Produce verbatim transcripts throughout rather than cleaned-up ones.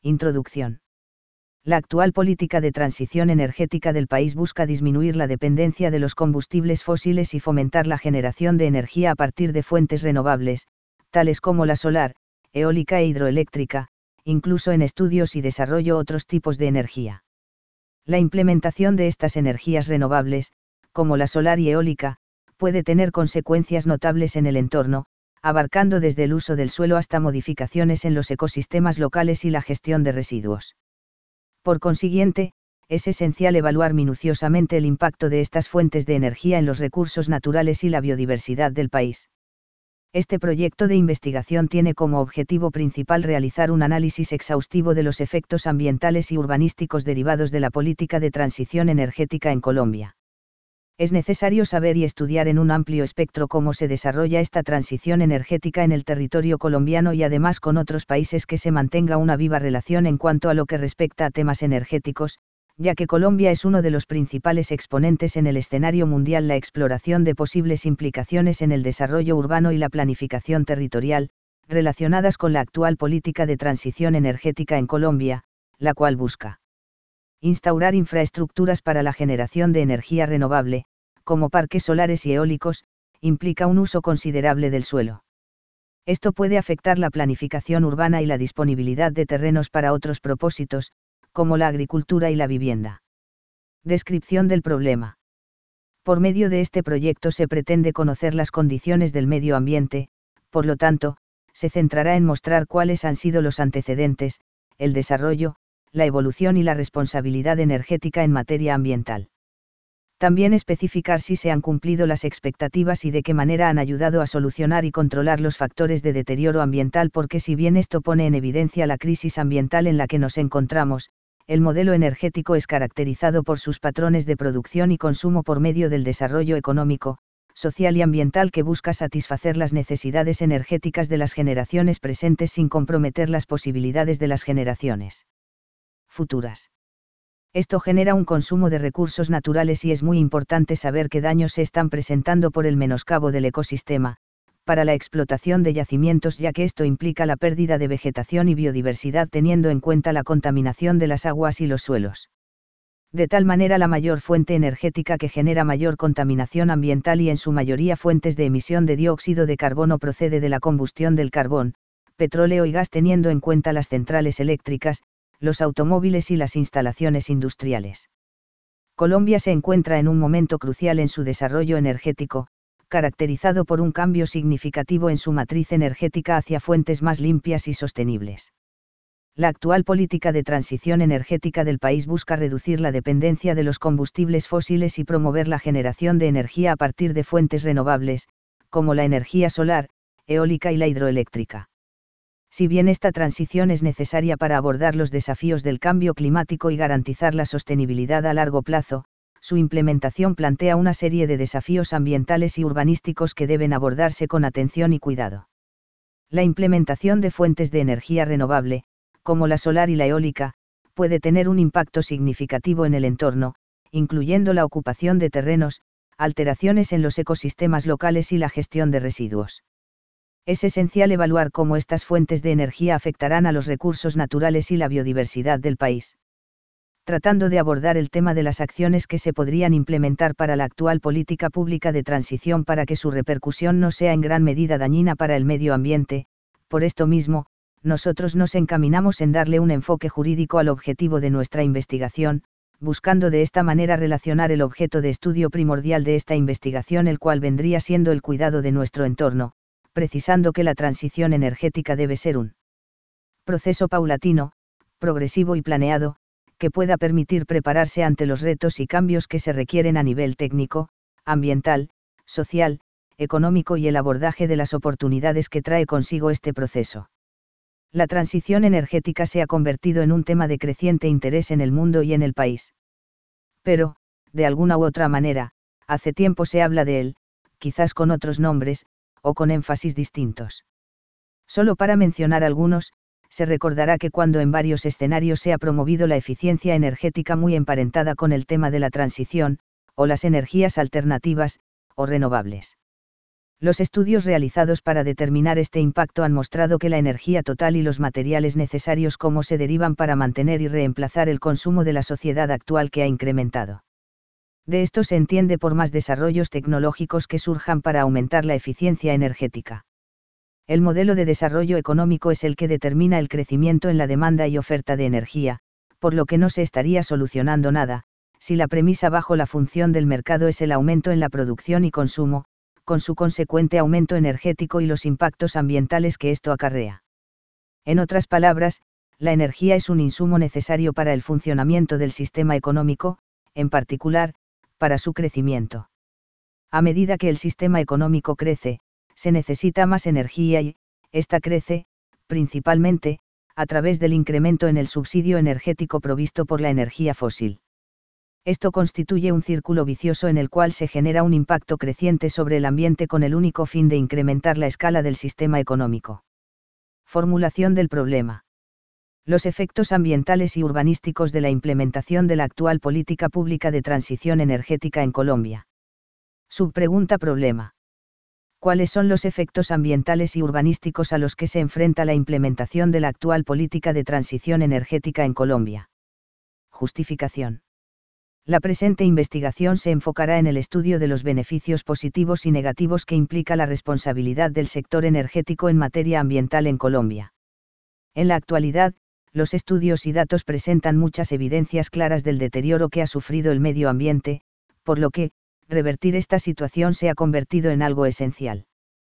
Introducción. La actual política de transición energética del país busca disminuir la dependencia de los combustibles fósiles y fomentar la generación de energía a partir de fuentes renovables, tales como la solar, eólica e hidroeléctrica, incluso en estudios y desarrollo otros tipos de energía. La implementación de estas energías renovables, como la solar y eólica, puede tener consecuencias notables en el entorno, abarcando desde el uso del suelo hasta modificaciones en los ecosistemas locales y la gestión de residuos. Por consiguiente, es esencial evaluar minuciosamente el impacto de estas fuentes de energía en los recursos naturales y la biodiversidad del país. Este proyecto de investigación tiene como objetivo principal realizar un análisis exhaustivo de los efectos ambientales y urbanísticos derivados de la política de transición energética en Colombia. Es necesario saber y estudiar en un amplio espectro cómo se desarrolla esta transición energética en el territorio colombiano y además con otros países que se mantenga una viva relación en cuanto a lo que respecta a temas energéticos, ya que Colombia es uno de los principales exponentes en el escenario mundial. La exploración de posibles implicaciones en el desarrollo urbano y la planificación territorial, relacionadas con la actual política de transición energética en Colombia, la cual busca instaurar infraestructuras para la generación de energía renovable, como parques solares y eólicos, implica un uso considerable del suelo. Esto puede afectar la planificación urbana y la disponibilidad de terrenos para otros propósitos, como la agricultura y la vivienda. Descripción del problema. Por medio de este proyecto se pretende conocer las condiciones del medio ambiente, por lo tanto, se centrará en mostrar cuáles han sido los antecedentes, el desarrollo, la evolución y la responsabilidad energética en materia ambiental. También especificar si se han cumplido las expectativas y de qué manera han ayudado a solucionar y controlar los factores de deterioro ambiental, porque si bien esto pone en evidencia la crisis ambiental en la que nos encontramos, el modelo energético es caracterizado por sus patrones de producción y consumo por medio del desarrollo económico, social y ambiental que busca satisfacer las necesidades energéticas de las generaciones presentes sin comprometer las posibilidades de las generaciones futuras. Esto genera un consumo de recursos naturales y es muy importante saber qué daños se están presentando por el menoscabo del ecosistema, para la explotación de yacimientos, ya que esto implica la pérdida de vegetación y biodiversidad teniendo en cuenta la contaminación de las aguas y los suelos. De tal manera la mayor fuente energética que genera mayor contaminación ambiental y en su mayoría fuentes de emisión de dióxido de carbono procede de la combustión del carbón, petróleo y gas, teniendo en cuenta las centrales eléctricas, los automóviles y las instalaciones industriales. Colombia se encuentra en un momento crucial en su desarrollo energético, caracterizado por un cambio significativo en su matriz energética hacia fuentes más limpias y sostenibles. La actual política de transición energética del país busca reducir la dependencia de los combustibles fósiles y promover la generación de energía a partir de fuentes renovables, como la energía solar, eólica y la hidroeléctrica. Si bien esta transición es necesaria para abordar los desafíos del cambio climático y garantizar la sostenibilidad a largo plazo, su implementación plantea una serie de desafíos ambientales y urbanísticos que deben abordarse con atención y cuidado. La implementación de fuentes de energía renovable, como la solar y la eólica, puede tener un impacto significativo en el entorno, incluyendo la ocupación de terrenos, alteraciones en los ecosistemas locales y la gestión de residuos. Es esencial evaluar cómo estas fuentes de energía afectarán a los recursos naturales y la biodiversidad del país. Tratando de abordar el tema de las acciones que se podrían implementar para la actual política pública de transición para que su repercusión no sea en gran medida dañina para el medio ambiente, por esto mismo, nosotros nos encaminamos en darle un enfoque jurídico al objetivo de nuestra investigación, buscando de esta manera relacionar el objeto de estudio primordial de esta investigación, el cual vendría siendo el cuidado de nuestro entorno, precisando que la transición energética debe ser un proceso paulatino, progresivo y planeado, que pueda permitir prepararse ante los retos y cambios que se requieren a nivel técnico, ambiental, social, económico y el abordaje de las oportunidades que trae consigo este proceso. La transición energética se ha convertido en un tema de creciente interés en el mundo y en el país. Pero, de alguna u otra manera, hace tiempo se habla de él, quizás con otros nombres, o con énfasis distintos. Solo para mencionar algunos, se recordará que cuando en varios escenarios se ha promovido la eficiencia energética muy emparentada con el tema de la transición, o las energías alternativas, o renovables. Los estudios realizados para determinar este impacto han mostrado que la energía total y los materiales necesarios como se derivan para mantener y reemplazar el consumo de la sociedad actual que ha incrementado. De esto se entiende por más desarrollos tecnológicos que surjan para aumentar la eficiencia energética. El modelo de desarrollo económico es el que determina el crecimiento en la demanda y oferta de energía, por lo que no se estaría solucionando nada, si la premisa bajo la función del mercado es el aumento en la producción y consumo, con su consecuente aumento energético y los impactos ambientales que esto acarrea. En otras palabras, la energía es un insumo necesario para el funcionamiento del sistema económico, en particular, para su crecimiento. A medida que el sistema económico crece, se necesita más energía y, esta crece, principalmente, a través del incremento en el subsidio energético provisto por la energía fósil. Esto constituye un círculo vicioso en el cual se genera un impacto creciente sobre el ambiente con el único fin de incrementar la escala del sistema económico. Formulación del problema. Los efectos ambientales y urbanísticos de la implementación de la actual política pública de transición energética en Colombia. Subpregunta problema. ¿Cuáles son los efectos ambientales y urbanísticos a los que se enfrenta la implementación de la actual política de transición energética en Colombia? Justificación. La presente investigación se enfocará en el estudio de los beneficios positivos y negativos que implica la responsabilidad del sector energético en materia ambiental en Colombia. En la actualidad, los estudios y datos presentan muchas evidencias claras del deterioro que ha sufrido el medio ambiente, por lo que, revertir esta situación se ha convertido en algo esencial.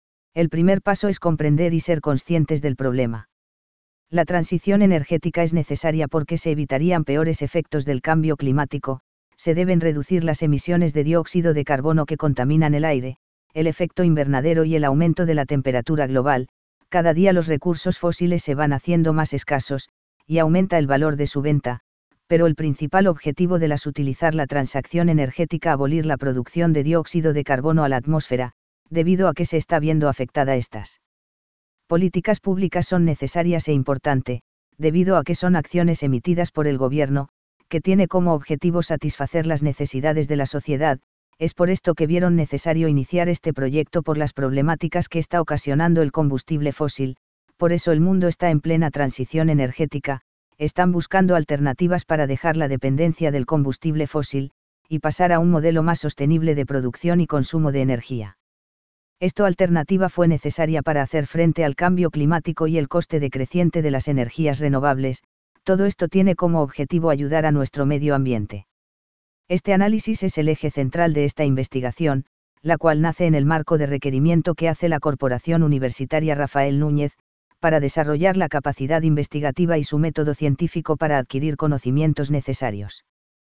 El primer paso es comprender y ser conscientes del problema. La transición energética es necesaria porque se evitarían peores efectos del cambio climático, se deben reducir las emisiones de dióxido de carbono que contaminan el aire, el efecto invernadero y el aumento de la temperatura global. Cada día los recursos fósiles se van haciendo más escasos, y aumenta el valor de su venta, pero el principal objetivo de las utilizar la transacción energética abolir la producción de dióxido de carbono a la atmósfera, debido a que se está viendo afectada estas políticas públicas son necesarias e importante, debido a que son acciones emitidas por el gobierno, que tiene como objetivo satisfacer las necesidades de la sociedad. Es por esto que vieron necesario iniciar este proyecto por las problemáticas que está ocasionando el combustible fósil. Por eso el mundo está en plena transición energética, están buscando alternativas para dejar la dependencia del combustible fósil, y pasar a un modelo más sostenible de producción y consumo de energía. Esta alternativa fue necesaria para hacer frente al cambio climático y el coste decreciente de las energías renovables. Todo esto tiene como objetivo ayudar a nuestro medio ambiente. Este análisis es el eje central de esta investigación, la cual nace en el marco de requerimiento que hace la Corporación Universitaria Rafael Núñez, para desarrollar la capacidad investigativa y su método científico para adquirir conocimientos necesarios.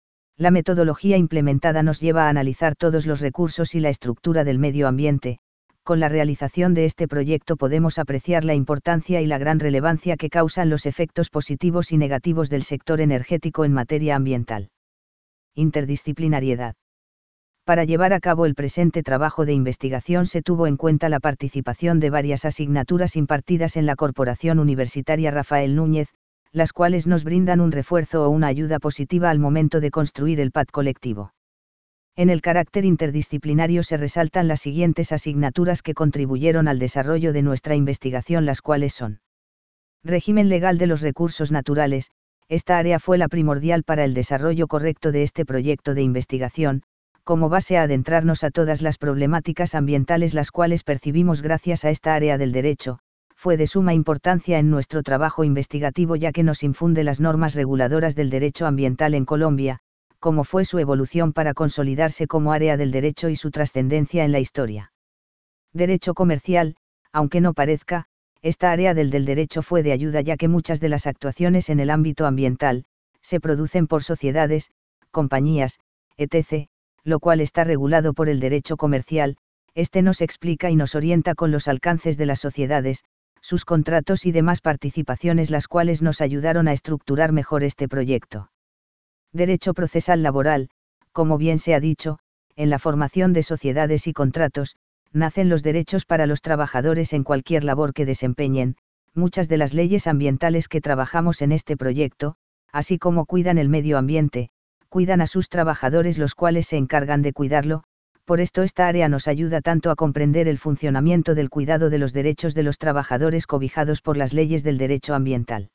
La metodología implementada nos lleva a analizar todos los recursos y la estructura del medio ambiente. Con la realización de este proyecto podemos apreciar la importancia y la gran relevancia que causan los efectos positivos y negativos del sector energético en materia ambiental. Interdisciplinariedad. Para llevar a cabo el presente trabajo de investigación se tuvo en cuenta la participación de varias asignaturas impartidas en la Corporación Universitaria Rafael Núñez, las cuales nos brindan un refuerzo o una ayuda positiva al momento de construir el P A D colectivo. En el carácter interdisciplinario se resaltan las siguientes asignaturas que contribuyeron al desarrollo de nuestra investigación, las cuales son: régimen legal de los recursos naturales. Esta área fue la primordial para el desarrollo correcto de este proyecto de investigación, como base a adentrarnos a todas las problemáticas ambientales las cuales percibimos gracias a esta área del derecho. Fue de suma importancia en nuestro trabajo investigativo ya que nos infunde las normas reguladoras del derecho ambiental en Colombia, cómo fue su evolución para consolidarse como área del derecho y su trascendencia en la historia. Derecho comercial. Aunque no parezca, esta área del, del derecho fue de ayuda ya que muchas de las actuaciones en el ámbito ambiental, se producen por sociedades, compañías, etcétera, lo cual está regulado por el derecho comercial. Este nos explica y nos orienta con los alcances de las sociedades, sus contratos y demás participaciones, las cuales nos ayudaron a estructurar mejor este proyecto. Derecho procesal laboral. Como bien se ha dicho, en la formación de sociedades y contratos, nacen los derechos para los trabajadores en cualquier labor que desempeñen. Muchas de las leyes ambientales que trabajamos en este proyecto, así como cuidan el medio ambiente, cuidan a sus trabajadores los cuales se encargan de cuidarlo, Por esto esta área nos ayuda tanto a comprender el funcionamiento del cuidado de los derechos de los trabajadores cobijados por las leyes del derecho ambiental.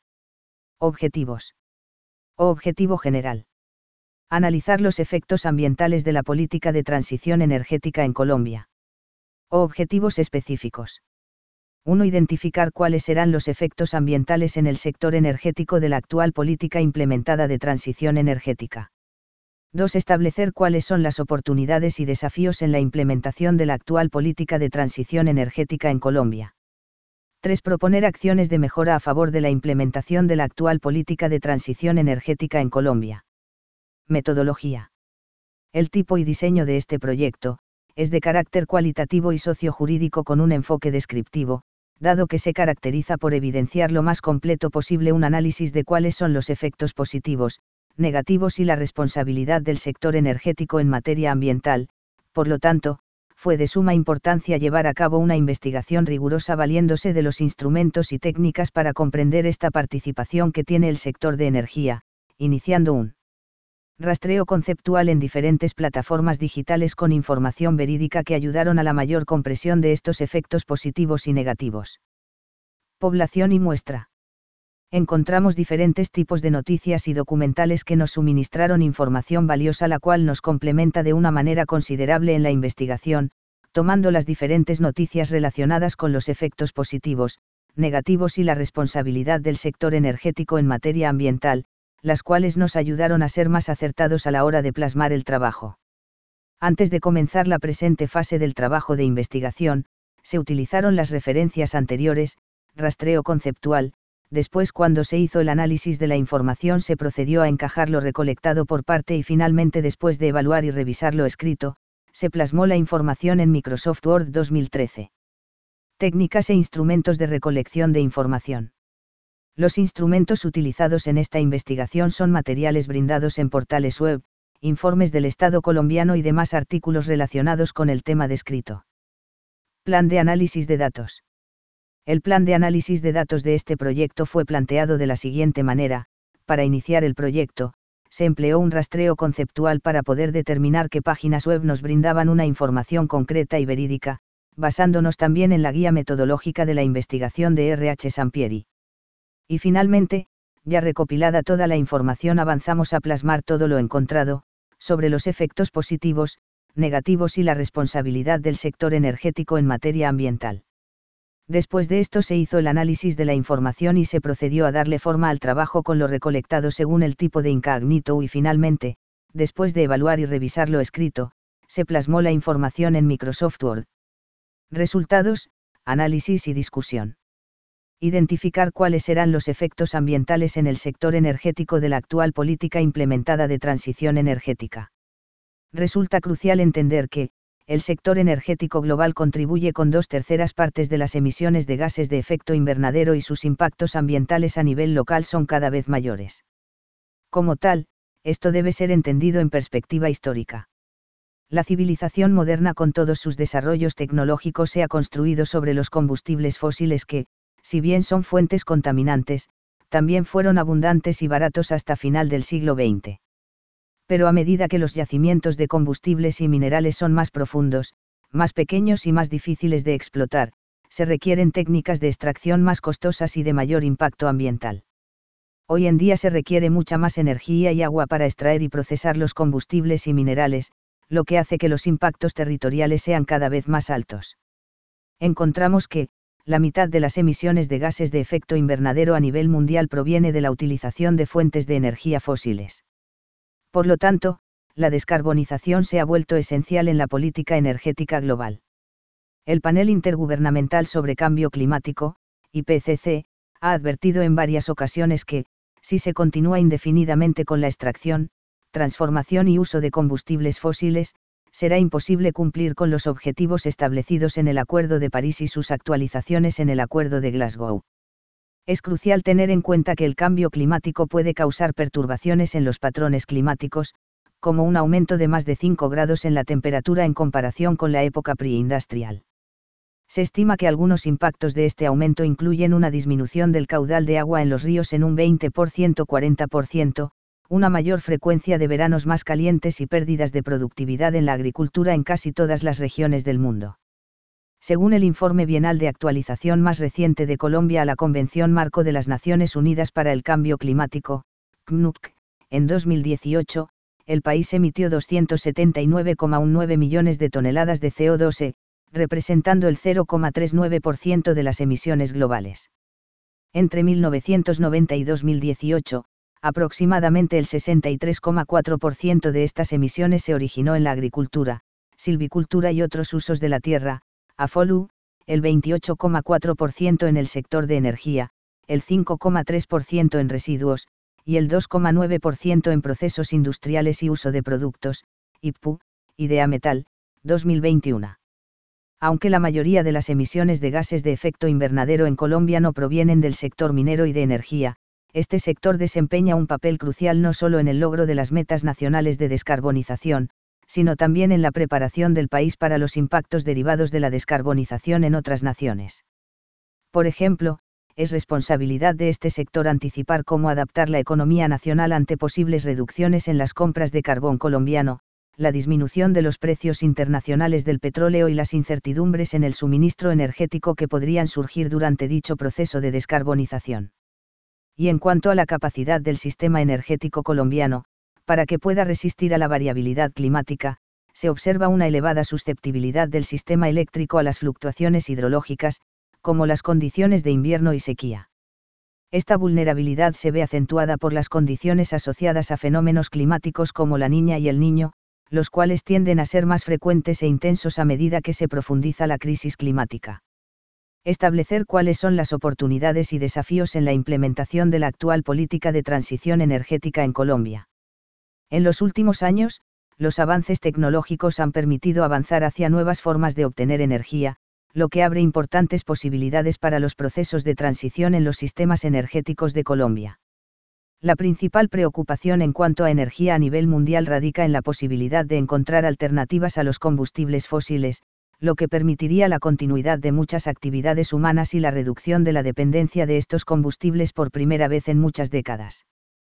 Objetivos. Objetivo general. Analizar los efectos ambientales de la política de transición energética en Colombia. Objetivos específicos. uno. Identificar cuáles serán los efectos ambientales en el sector energético de la actual política implementada de transición energética. dos. Establecer cuáles son las oportunidades y desafíos en la implementación de la actual política de transición energética en Colombia. tres. Proponer acciones de mejora a favor de la implementación de la actual política de transición energética en Colombia. Metodología. El tipo y diseño de este proyecto es de carácter cualitativo y sociojurídico con un enfoque descriptivo, dado que se caracteriza por evidenciar lo más completo posible un análisis de cuáles son los efectos positivos, negativos y la responsabilidad del sector energético en materia ambiental. Por lo tanto, fue de suma importancia llevar a cabo una investigación rigurosa valiéndose de los instrumentos y técnicas para comprender esta participación que tiene el sector de energía, iniciando un rastreo conceptual en diferentes plataformas digitales con información verídica que ayudaron a la mayor compresión de estos efectos positivos y negativos. Población y muestra. Encontramos diferentes tipos de noticias y documentales que nos suministraron información valiosa la cual nos complementa de una manera considerable en la investigación, tomando las diferentes noticias relacionadas con los efectos positivos, negativos y la responsabilidad del sector energético en materia ambiental, las cuales nos ayudaron a ser más acertados a la hora de plasmar el trabajo. Antes de comenzar la presente fase del trabajo de investigación, se utilizaron las referencias anteriores, rastreo conceptual. Después, cuando se hizo el análisis de la información, se procedió a encajar lo recolectado por parte y finalmente, después de evaluar y revisar lo escrito, se plasmó la información en Microsoft Word dos mil trece. Técnicas e instrumentos de recolección de información. Los instrumentos utilizados en esta investigación son materiales brindados en portales web, informes del Estado colombiano y demás artículos relacionados con el tema descrito. Plan de análisis de datos. El plan de análisis de datos de este proyecto fue planteado de la siguiente manera: para iniciar el proyecto, se empleó un rastreo conceptual para poder determinar qué páginas web nos brindaban una información concreta y verídica, basándonos también en la guía metodológica de la investigación de R H Sampieri. Y finalmente, ya recopilada toda la información, avanzamos a plasmar todo lo encontrado, sobre los efectos positivos, negativos y la responsabilidad del sector energético en materia ambiental. Después de esto se hizo el análisis de la información y se procedió a darle forma al trabajo con lo recolectado según el tipo de incógnito y finalmente, después de evaluar y revisar lo escrito, se plasmó la información en Microsoft Word. Resultados, análisis y discusión. Identificar cuáles serán los efectos ambientales en el sector energético de la actual política implementada de transición energética. Resulta crucial entender que, el sector energético global contribuye con dos terceras partes de las emisiones de gases de efecto invernadero y sus impactos ambientales a nivel local son cada vez mayores. Como tal, esto debe ser entendido en perspectiva histórica. La civilización moderna, con todos sus desarrollos tecnológicos, se ha construido sobre los combustibles fósiles que, si bien son fuentes contaminantes, también fueron abundantes y baratos hasta final del siglo veinte. Pero a medida que los yacimientos de combustibles y minerales son más profundos, más pequeños y más difíciles de explotar, se requieren técnicas de extracción más costosas y de mayor impacto ambiental. Hoy en día se requiere mucha más energía y agua para extraer y procesar los combustibles y minerales, lo que hace que los impactos territoriales sean cada vez más altos. Encontramos que, la mitad de las emisiones de gases de efecto invernadero a nivel mundial proviene de la utilización de fuentes de energía fósiles. Por lo tanto, la descarbonización se ha vuelto esencial en la política energética global. El Panel Intergubernamental sobre Cambio Climático, I P C C, ha advertido en varias ocasiones que, si se continúa indefinidamente con la extracción, transformación y uso de combustibles fósiles, será imposible cumplir con los objetivos establecidos en el Acuerdo de París y sus actualizaciones en el Acuerdo de Glasgow. Es crucial tener en cuenta que el cambio climático puede causar perturbaciones en los patrones climáticos, como un aumento de más de cinco grados en la temperatura en comparación con la época preindustrial. Se estima que algunos impactos de este aumento incluyen una disminución del caudal de agua en los ríos en un veinte por ciento a cuarenta por ciento, una mayor frecuencia de veranos más calientes y pérdidas de productividad en la agricultura en casi todas las regiones del mundo. Según el informe bienal de actualización más reciente de Colombia a la Convención Marco de las Naciones Unidas para el Cambio Climático, C N U C, en dos mil dieciocho, el país emitió doscientos setenta y nueve coma diecinueve millones de toneladas de C O dos, representando el cero coma treinta y nueve por ciento de las emisiones globales. Entre mil novecientos noventa y dos mil dieciocho, aproximadamente el sesenta y tres coma cuatro por ciento de estas emisiones se originó en la agricultura, silvicultura y otros usos de la tierra, A F O L U, el veintiocho coma cuatro por ciento en el sector de energía, el cinco coma tres por ciento en residuos, y el dos coma nueve por ciento en procesos industriales y uso de productos, I P U, IDEA Metal, dos mil veintiuno. Aunque la mayoría de las emisiones de gases de efecto invernadero en Colombia no provienen del sector minero y de energía, este sector desempeña un papel crucial no solo en el logro de las metas nacionales de descarbonización, sino también en la preparación del país para los impactos derivados de la descarbonización en otras naciones. Por ejemplo, es responsabilidad de este sector anticipar cómo adaptar la economía nacional ante posibles reducciones en las compras de carbón colombiano, la disminución de los precios internacionales del petróleo y las incertidumbres en el suministro energético que podrían surgir durante dicho proceso de descarbonización. Y en cuanto a la capacidad del sistema energético colombiano, para que pueda resistir a la variabilidad climática, se observa una elevada susceptibilidad del sistema eléctrico a las fluctuaciones hidrológicas, como las condiciones de invierno y sequía. Esta vulnerabilidad se ve acentuada por las condiciones asociadas a fenómenos climáticos como la Niña y el Niño, los cuales tienden a ser más frecuentes e intensos a medida que se profundiza la crisis climática. Establecer cuáles son las oportunidades y desafíos en la implementación de la actual política de transición energética en Colombia. En los últimos años, los avances tecnológicos han permitido avanzar hacia nuevas formas de obtener energía, lo que abre importantes posibilidades para los procesos de transición en los sistemas energéticos de Colombia. La principal preocupación en cuanto a energía a nivel mundial radica en la posibilidad de encontrar alternativas a los combustibles fósiles, lo que permitiría la continuidad de muchas actividades humanas y la reducción de la dependencia de estos combustibles por primera vez en muchas décadas.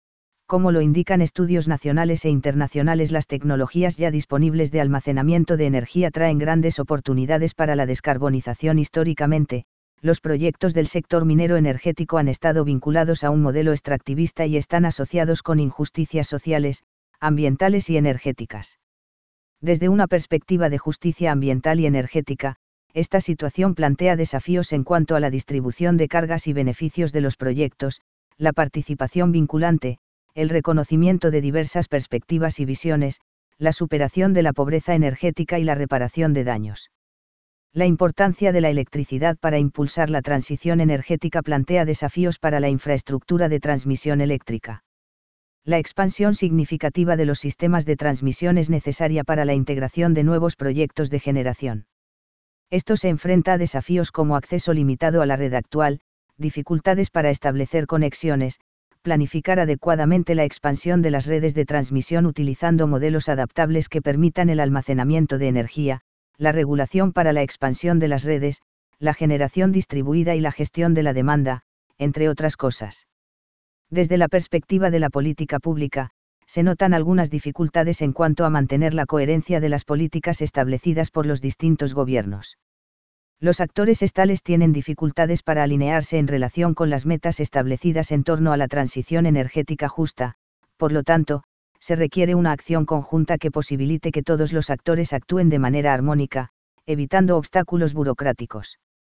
Como lo indican estudios nacionales e internacionales, las tecnologías ya disponibles de almacenamiento de energía traen grandes oportunidades para la descarbonización. Históricamente, los proyectos del sector minero energético han estado vinculados a un modelo extractivista y están asociados con injusticias sociales, ambientales y energéticas. Desde una perspectiva de justicia ambiental y energética, esta situación plantea desafíos en cuanto a la distribución de cargas y beneficios de los proyectos, la participación vinculante, el reconocimiento de diversas perspectivas y visiones, la superación de la pobreza energética y la reparación de daños. La importancia de la electricidad para impulsar la transición energética plantea desafíos para la infraestructura de transmisión eléctrica. La expansión significativa de los sistemas de transmisión es necesaria para la integración de nuevos proyectos de generación. Esto se enfrenta a desafíos como acceso limitado a la red actual, dificultades para establecer conexiones, planificar adecuadamente la expansión de las redes de transmisión utilizando modelos adaptables que permitan el almacenamiento de energía, la regulación para la expansión de las redes, la generación distribuida y la gestión de la demanda, entre otras cosas. Desde la perspectiva de la política pública, se notan algunas dificultades en cuanto a mantener la coherencia de las políticas establecidas por los distintos gobiernos. Los actores estatales tienen dificultades para alinearse en relación con las metas establecidas en torno a la transición energética justa, por lo tanto, se requiere una acción conjunta que posibilite que todos los actores actúen de manera armónica, evitando obstáculos burocráticos.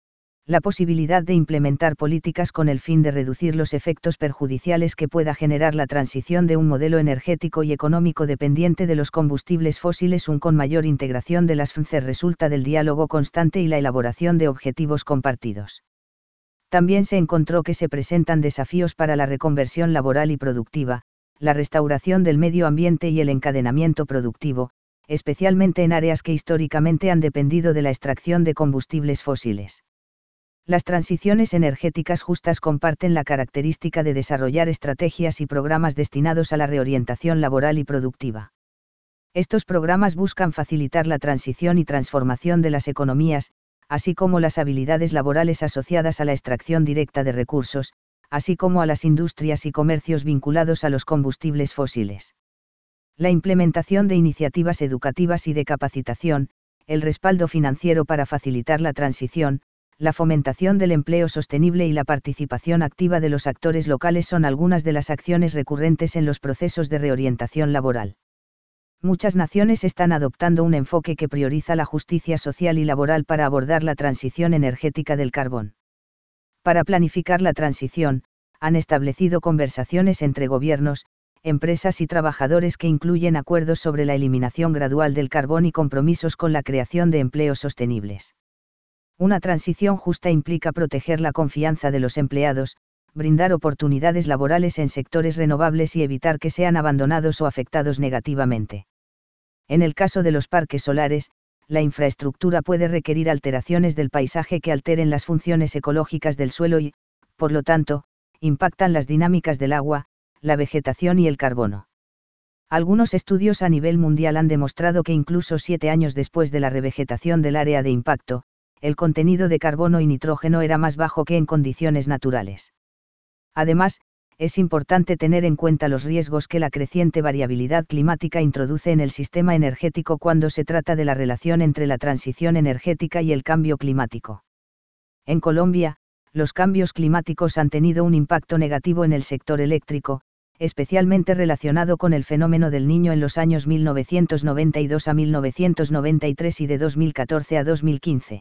La posibilidad de implementar políticas con el fin de reducir los efectos perjudiciales que pueda generar la transición de un modelo energético y económico dependiente de los combustibles fósiles un con mayor integración de las F N C E resulta del diálogo constante y la elaboración de objetivos compartidos. También se encontró que se presentan desafíos para la reconversión laboral y productiva, la restauración del medio ambiente y el encadenamiento productivo, especialmente en áreas que históricamente han dependido de la extracción de combustibles fósiles. Las transiciones energéticas justas comparten la característica de desarrollar estrategias y programas destinados a la reorientación laboral y productiva. Estos programas buscan facilitar la transición y transformación de las economías, así como las habilidades laborales asociadas a la extracción directa de recursos, así como a las industrias y comercios vinculados a los combustibles fósiles. La implementación de iniciativas educativas y de capacitación, el respaldo financiero para facilitar la transición, la fomentación del empleo sostenible y la participación activa de los actores locales son algunas de las acciones recurrentes en los procesos de reorientación laboral. Muchas naciones están adoptando un enfoque que prioriza la justicia social y laboral para abordar la transición energética del carbón. Para planificar la transición, han establecido conversaciones entre gobiernos, empresas y trabajadores que incluyen acuerdos sobre la eliminación gradual del carbón y compromisos con la creación de empleos sostenibles. Una transición justa implica proteger la confianza de los empleados, brindar oportunidades laborales en sectores renovables y evitar que sean abandonados o afectados negativamente. En el caso de los parques solares, la infraestructura puede requerir alteraciones del paisaje que alteren las funciones ecológicas del suelo y, por lo tanto, impactan las dinámicas del agua, la vegetación y el carbono. Algunos estudios a nivel mundial han demostrado que incluso siete años después de la revegetación del área de impacto, el contenido de carbono y nitrógeno era más bajo que en condiciones naturales. Además, es importante tener en cuenta los riesgos que la creciente variabilidad climática introduce en el sistema energético cuando se trata de la relación entre la transición energética y el cambio climático. En Colombia, los cambios climáticos han tenido un impacto negativo en el sector eléctrico, especialmente relacionado con el fenómeno del Niño en los años mil novecientos noventa y dos a mil novecientos noventa y tres y de dos mil catorce a dos mil quince.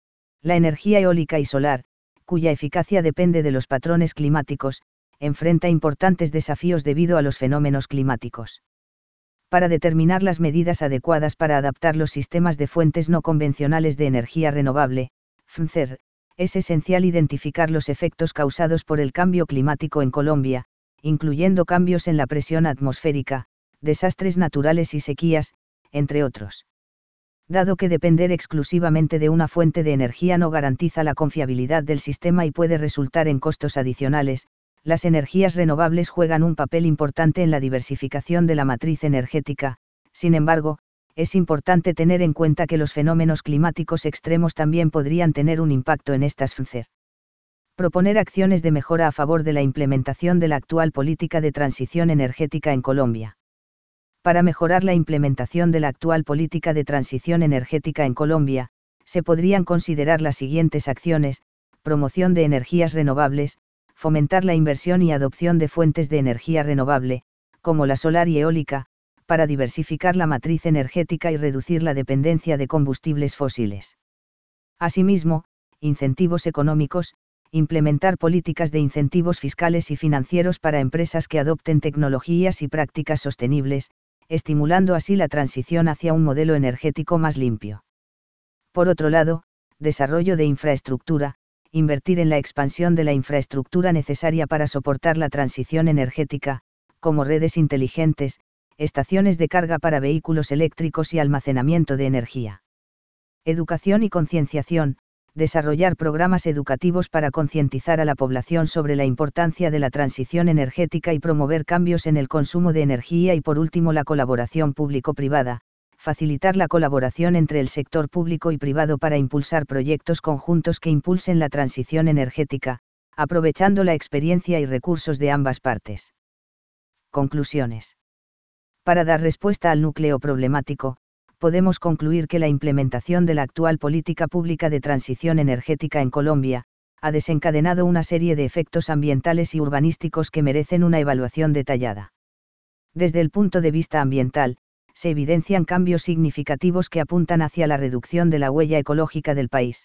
La energía eólica y solar, cuya eficacia depende de los patrones climáticos, enfrenta importantes desafíos debido a los fenómenos climáticos. Para determinar las medidas adecuadas para adaptar los sistemas de fuentes no convencionales de energía renovable, F N C E R, es esencial identificar los efectos causados por el cambio climático en Colombia, incluyendo cambios en la presión atmosférica, desastres naturales y sequías, entre otros. Dado que depender exclusivamente de una fuente de energía no garantiza la confiabilidad del sistema y puede resultar en costos adicionales, las energías renovables juegan un papel importante en la diversificación de la matriz energética. Sin embargo, es importante tener en cuenta que los fenómenos climáticos extremos también podrían tener un impacto en estas F N C E R. Proponer acciones de mejora a favor de la implementación de la actual política de transición energética en Colombia. Para mejorar la implementación de la actual política de transición energética en Colombia, se podrían considerar las siguientes acciones: promoción de energías renovables, fomentar la inversión y adopción de fuentes de energía renovable, como la solar y eólica, para diversificar la matriz energética y reducir la dependencia de combustibles fósiles. Asimismo, incentivos económicos, implementar políticas de incentivos fiscales y financieros para empresas que adopten tecnologías y prácticas sostenibles, estimulando así la transición hacia un modelo energético más limpio. Por otro lado, desarrollo de infraestructura, invertir en la expansión de la infraestructura necesaria para soportar la transición energética, como redes inteligentes, estaciones de carga para vehículos eléctricos y almacenamiento de energía. Educación y concienciación, desarrollar programas educativos para concientizar a la población sobre la importancia de la transición energética y promover cambios en el consumo de energía y por último la colaboración público-privada, facilitar la colaboración entre el sector público y privado para impulsar proyectos conjuntos que impulsen la transición energética, aprovechando la experiencia y recursos de ambas partes. Conclusiones. Para dar respuesta al núcleo problemático, podemos concluir que la implementación de la actual política pública de transición energética en Colombia ha desencadenado una serie de efectos ambientales y urbanísticos que merecen una evaluación detallada. Desde el punto de vista ambiental, se evidencian cambios significativos que apuntan hacia la reducción de la huella ecológica del país.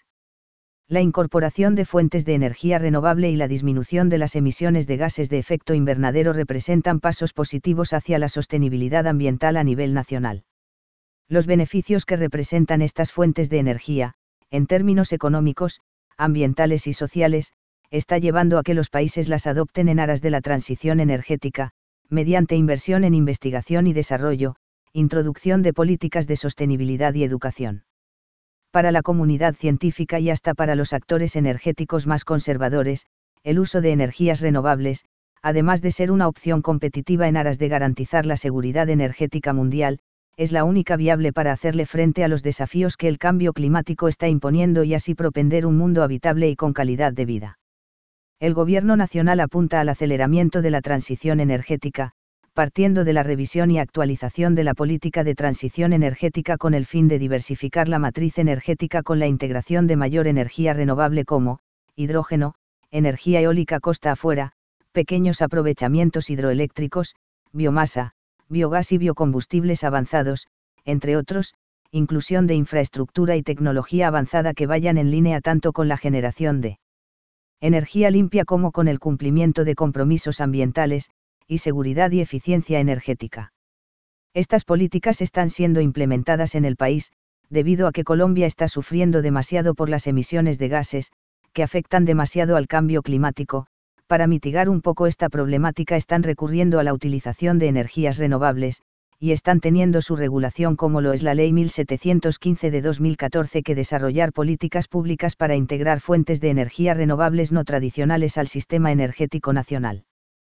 La incorporación de fuentes de energía renovable y la disminución de las emisiones de gases de efecto invernadero representan pasos positivos hacia la sostenibilidad ambiental a nivel nacional. Los beneficios que representan estas fuentes de energía, en términos económicos, ambientales y sociales, está llevando a que los países las adopten en aras de la transición energética, mediante inversión en investigación y desarrollo, introducción de políticas de sostenibilidad y educación. Para la comunidad científica y hasta para los actores energéticos más conservadores, el uso de energías renovables, además de ser una opción competitiva en aras de garantizar la seguridad energética mundial, es la única viable para hacerle frente a los desafíos que el cambio climático está imponiendo y así propender un mundo habitable y con calidad de vida. El Gobierno nacional apunta al aceleramiento de la transición energética, partiendo de la revisión y actualización de la política de transición energética con el fin de diversificar la matriz energética con la integración de mayor energía renovable como hidrógeno, energía eólica costa afuera, pequeños aprovechamientos hidroeléctricos, biomasa, biogás y biocombustibles avanzados, entre otros, inclusión de infraestructura y tecnología avanzada que vayan en línea tanto con la generación de energía limpia como con el cumplimiento de compromisos ambientales, y seguridad y eficiencia energética. Estas políticas están siendo implementadas en el país, debido a que Colombia está sufriendo demasiado por las emisiones de gases, que afectan demasiado al cambio climático. Para mitigar un poco esta problemática están recurriendo a la utilización de energías renovables, y están teniendo su regulación como lo es la Ley mil setecientos quince de dos mil catorce que desarrollar políticas públicas para integrar fuentes de energía renovables no tradicionales al sistema energético nacional.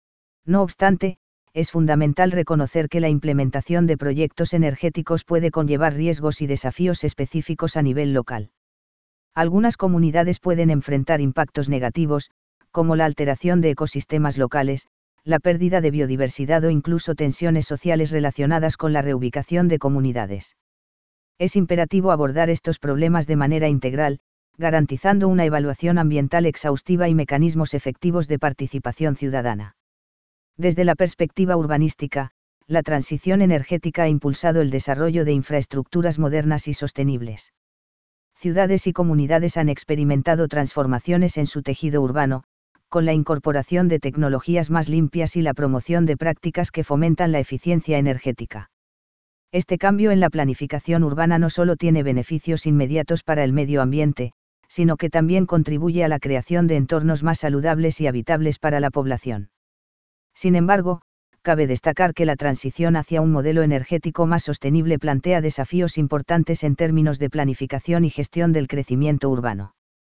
No obstante, es fundamental reconocer que la implementación de proyectos energéticos puede conllevar riesgos y desafíos específicos a nivel local. Algunas comunidades pueden enfrentar impactos negativos, como la alteración de ecosistemas locales, la pérdida de biodiversidad o incluso tensiones sociales relacionadas con la reubicación de comunidades. Es imperativo abordar estos problemas de manera integral, garantizando una evaluación ambiental exhaustiva y mecanismos efectivos de participación ciudadana. Desde la perspectiva urbanística, la transición energética ha impulsado el desarrollo de infraestructuras modernas y sostenibles. Ciudades y comunidades han experimentado transformaciones en su tejido urbano, con la incorporación de tecnologías más limpias y la promoción de prácticas que fomentan la eficiencia energética. Este cambio en la planificación urbana no solo tiene beneficios inmediatos para el medio ambiente, sino que también contribuye a la creación de entornos más saludables y habitables para la población. Sin embargo, cabe destacar que la transición hacia un modelo energético más sostenible plantea desafíos importantes en términos de planificación y gestión del crecimiento urbano.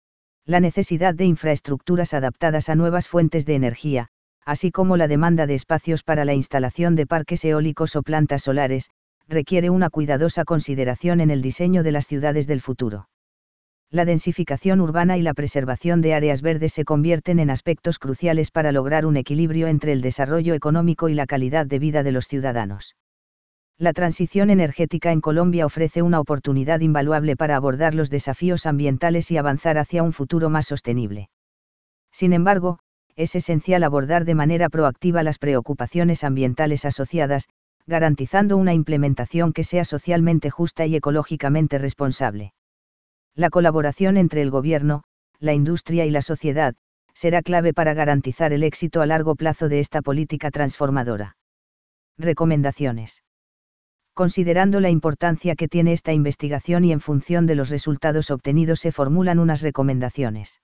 La necesidad de infraestructuras adaptadas a nuevas fuentes de energía, así como la demanda de espacios para la instalación de parques eólicos o plantas solares, requiere una cuidadosa consideración en el diseño de las ciudades del futuro. La densificación urbana y la preservación de áreas verdes se convierten en aspectos cruciales para lograr un equilibrio entre el desarrollo económico y la calidad de vida de los ciudadanos. La transición energética en Colombia ofrece una oportunidad invaluable para abordar los desafíos ambientales y avanzar hacia un futuro más sostenible. Sin embargo, es esencial abordar de manera proactiva las preocupaciones ambientales asociadas, garantizando una implementación que sea socialmente justa y ecológicamente responsable. La colaboración entre el gobierno, la industria y la sociedad, será clave para garantizar el éxito a largo plazo de esta política transformadora. Recomendaciones. Considerando la importancia que tiene esta investigación y en función de los resultados obtenidos se formulan unas recomendaciones.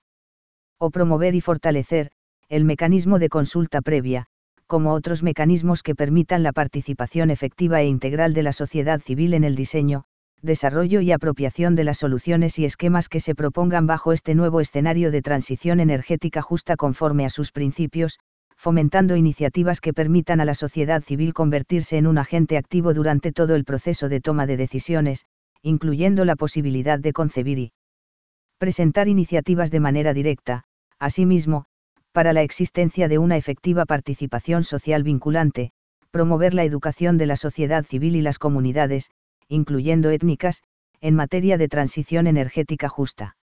O promover y fortalecer, el mecanismo de consulta previa, como otros mecanismos que permitan la participación efectiva e integral de la sociedad civil en el diseño, desarrollo y apropiación de las soluciones y esquemas que se propongan bajo este nuevo escenario de transición energética justa conforme a sus principios, fomentando iniciativas que permitan a la sociedad civil convertirse en un agente activo durante todo el proceso de toma de decisiones, incluyendo la posibilidad de concebir y presentar iniciativas de manera directa. Asimismo, para la existencia de una efectiva participación social vinculante, promover la educación de la sociedad civil y las comunidades, incluyendo étnicas, en materia de transición energética justa.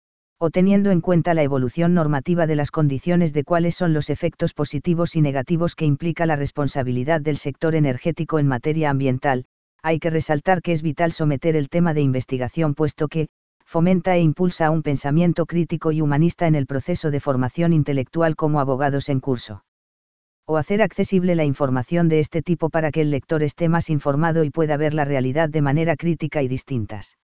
O teniendo en cuenta la evolución normativa de las condiciones de cuáles son los efectos positivos y negativos que implica la responsabilidad del sector energético en materia ambiental, hay que resaltar que es vital someter el tema de investigación puesto que, fomenta e impulsa un pensamiento crítico y humanista en el proceso de formación intelectual como abogados en curso. O hacer accesible la información de este tipo para que el lector esté más informado y pueda ver la realidad de manera crítica y distintas.